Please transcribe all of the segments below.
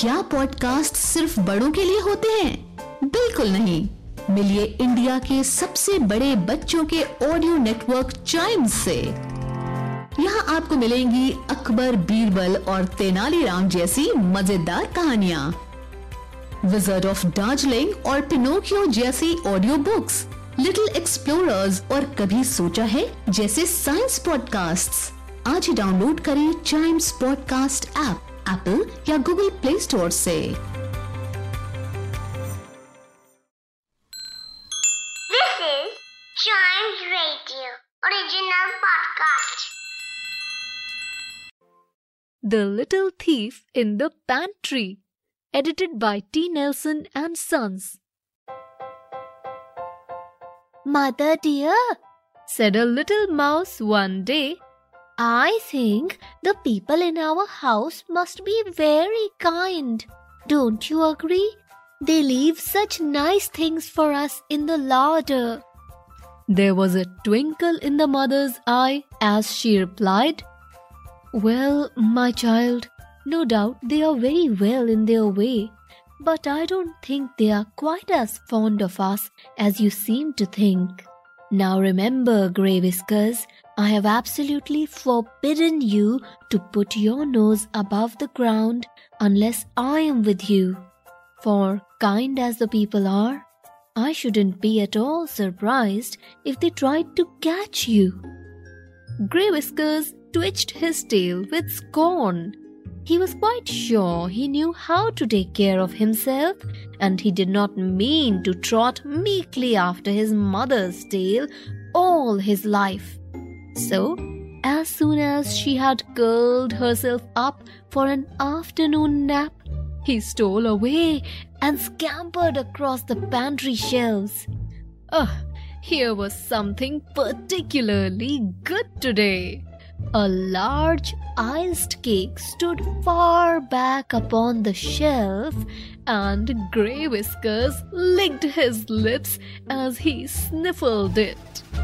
क्या पॉडकास्ट सिर्फ बड़ों के लिए होते हैं? बिल्कुल नहीं। मिलिए इंडिया के सबसे बड़े बच्चों के ऑडियो नेटवर्क चाइम्स से। यहाँ आपको मिलेंगी अकबर, बीरबल और तेनालीराम जैसी मजेदार कहानियाँ, विज़र्ड ऑफ दार्जिलिंग और पिनोकियो जैसी ऑडियो बुक्स, लिटिल एक्सप्लोरर्स और कभी सोचा है जैसे साइंस पॉडकास्ट्स। आज ही डाउनलोड करें चाइम्स पॉडकास्ट ऐप एप्पल या गूगल प्ले स्टोर से। This is Chimes Radio original podcast. The Little Thief in the Pantry, edited by T. Nelson and Sons. Mother dear, Said a little mouse one day, I think the people in our house must be very kind. Don't you agree? They leave such nice things for us in the larder. There was a twinkle in the mother's eye as she replied, Well, my child, no doubt they are very well in their way, but I don't think they are quite as fond of us as you seem to think. Now remember, Grey Whiskers, I have absolutely forbidden you to put your nose above the ground unless I am with you. For, kind as the people are, I shouldn't be at all surprised if they tried to catch you. Grey Whiskers twitched his tail with scorn. He was quite sure he knew how to take care of himself, and he did not mean to trot meekly after his mother's tail all his life. So, as soon as she had curled herself up for an afternoon nap, he stole away and scampered across the pantry shelves. Here was something particularly good today. A large iced cake stood far back upon the shelf, and Grey Whiskers licked his lips as he sniffled it.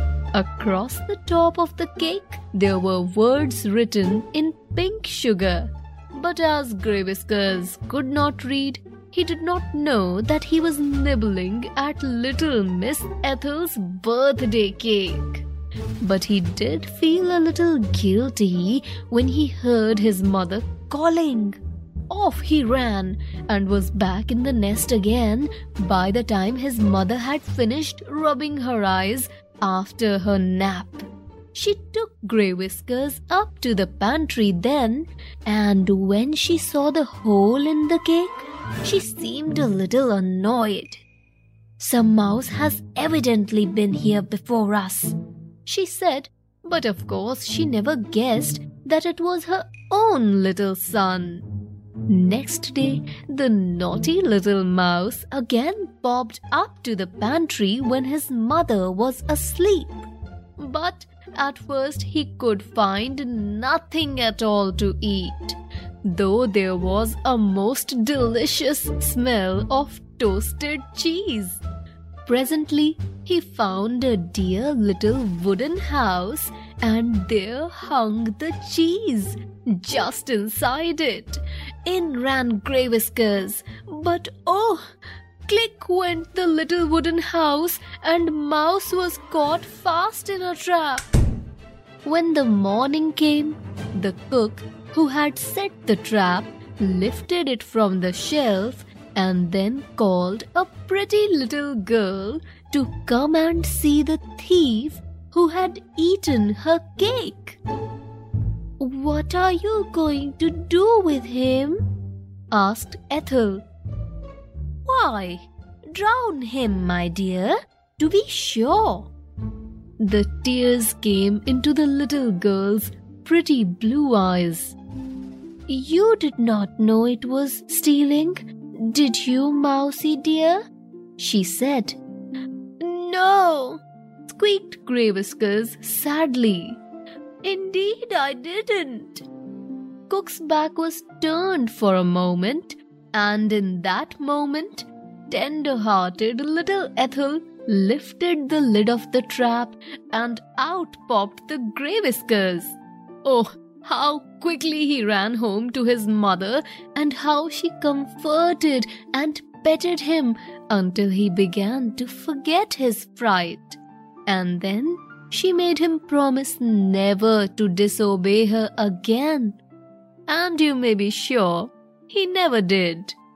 Across the top of the cake, there were words written in pink sugar. But as Grey Whiskers could not read, he did not know that he was nibbling at little Miss Ethel's birthday cake. But he did feel a little guilty when he heard his mother calling. Off he ran and was back in the nest again by the time his mother had finished rubbing her eyes after her nap. She took Grey Whiskers up to the pantry then, and when she saw the hole in the cake, she seemed a little annoyed. Some mouse has evidently been here before us, she said, but of course she never guessed that it was her own little son. Next day, the naughty little mouse again bobbed up to the pantry when his mother was asleep. But at first he could find nothing at all to eat, though there was a most delicious smell of toasted cheese. Presently, he found a dear little wooden house, and there hung the cheese just inside it. In ran Grey Whiskers, but oh! Click went the little wooden house, and Mouse was caught fast in a trap. When the morning came, the cook who had set the trap lifted it from the shelf and then called a pretty little girl to come and see the thief who had eaten her cake. what are you going to do with him? Asked Ethel. Why, drown him, my dear, to be sure. The tears came into the little girl's pretty blue eyes. You did not know it was stealing, did you, Mousie dear? She said. No, squeaked Grey Whiskers sadly. Indeed I didn't. Cook's back was turned for a moment, and in that moment, tender-hearted little Ethel lifted the lid of the trap, and out popped the Grey Whiskers. Oh, how quickly he ran home to his mother and how she comforted and petted him until he began to forget his fright. And then she made him promise never to disobey her again. And you may be sure he never did.